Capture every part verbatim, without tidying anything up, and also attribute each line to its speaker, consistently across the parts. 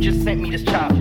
Speaker 1: just sent me this chop.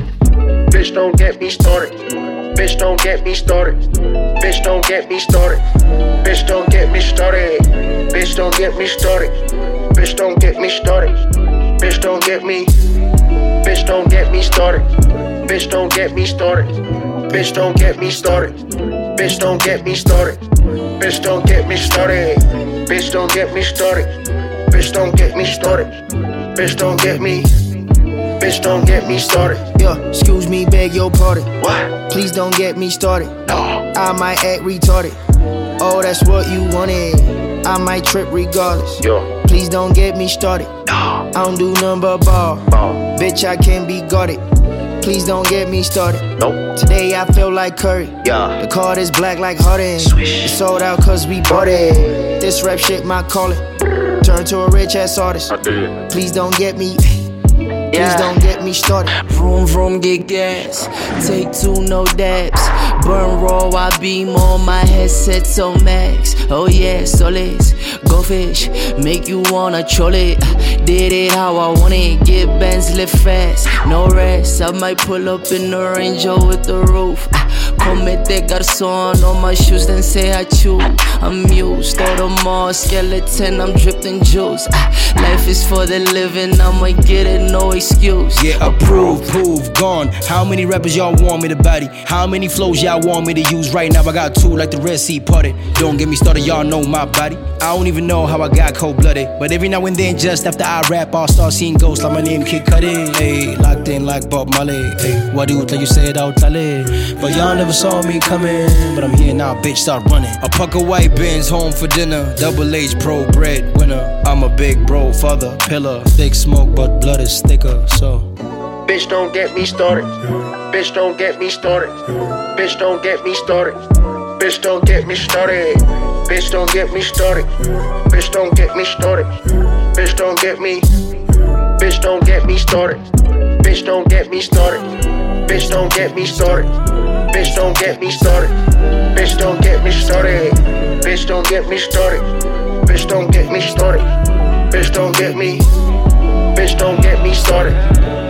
Speaker 2: Bitch, don't get me started. Bitch, don't get me started. Bitch, don't get me started. Bitch, don't get me started. Bitch, don't get me started. Bitch, don't get me started. Bitch, don't get me. Bitch, don't get me started. Bitch, don't get me started. Bitch, don't get me started. Bitch, don't get me started. Bitch, don't get me started. Bitch, don't get me started. Bitch, don't get me started. Bitch, don't get me. Bitch, don't get me started.
Speaker 3: Yeah, excuse me, beg your pardon.
Speaker 2: What?
Speaker 3: Please don't get me started.
Speaker 2: No.
Speaker 3: I might act retarded. Oh, that's what you wanted. I might trip regardless.
Speaker 2: Yo.
Speaker 3: Please don't get me started.
Speaker 2: No.
Speaker 3: I don't do nothing but ball.
Speaker 2: Ball.
Speaker 3: Bitch, I can't be guarded. Please don't get me started.
Speaker 2: Nope.
Speaker 3: Today I feel like Curry.
Speaker 2: Yeah.
Speaker 3: The card is black like Harden.
Speaker 2: Swish.
Speaker 3: It's sold out cause we bought it. This rap shit my calling. Turn to a rich ass artist.
Speaker 2: I did.
Speaker 3: Please don't get me. Please don't get me started.
Speaker 4: Vroom vroom get gas. Take two, no dabs. Burn raw, I beam on my headset so max. Oh yeah, soles. Go fish, make you wanna troll it. Did it how I want it. Get bands, live fast. No rest. I might pull up in the Ranger with the roof. Comete garçon on my shoes, then say I chew. I'm used, all the more skeleton, I'm dripped in juice. Life is for the living, I'ma get it, no excuse.
Speaker 5: Yeah, approved, proof, gone. How many rappers y'all want me to body? How many flows y'all want me to use? Right now I got two like the Red Sea parted. Don't get me started, y'all know my body. I don't even know how I got cold-blooded, but every now and then just after I rap, I'll start seeing ghosts like my name Kid Cudi. Hey, locked in like Bob Marley. Hey, what do you like you said out Tale? But y'all never saw me coming, but I'm here now, bitch, start running. A puck of white bins home for dinner. Double H pro bread winner. I'm a big bro, father, pillar. Thick smoke, but blood is thicker, so.
Speaker 2: Bitch, don't get me started. Bitch, don't get me started. Bitch, don't get me started. Bitch, don't get me started. Bitch, don't get me started. Bitch, don't get me started. Bitch, don't get me. Bitch, don't get me started. Bitch, don't get me started. Bitch, don't get me started. Bitch, don't get me started. Bitch, don't get me started. Bitch, don't get me started. Bitch, don't get me started. Bitch, don't get me. Bitch, don't get me started.